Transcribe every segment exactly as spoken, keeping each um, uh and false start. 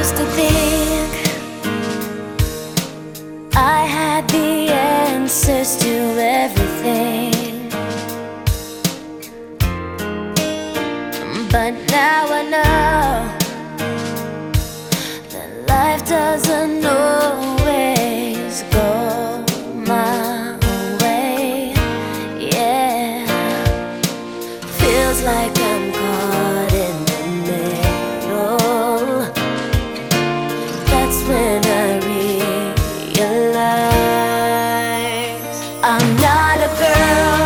used to think I had the answers to everything, but now I know that life doesn't always go my way. Yeah, feels like I'm caught in the middle. That's when I realize I'm not a girl,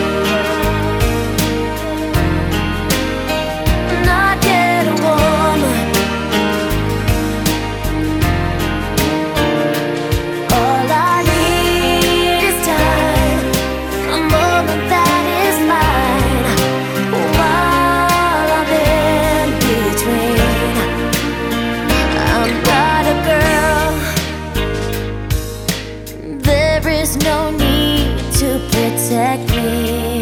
not yet a woman. All I need is time, a moment that is mine, while I'm in between. I'm not a girl, there is no need to protect me.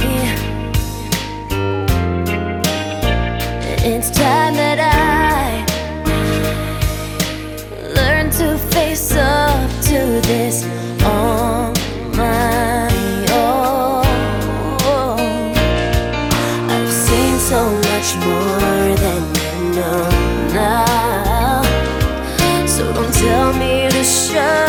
It's time that I learn to face up to this on my own. I've seen so much more than you know now, so don't tell me to shut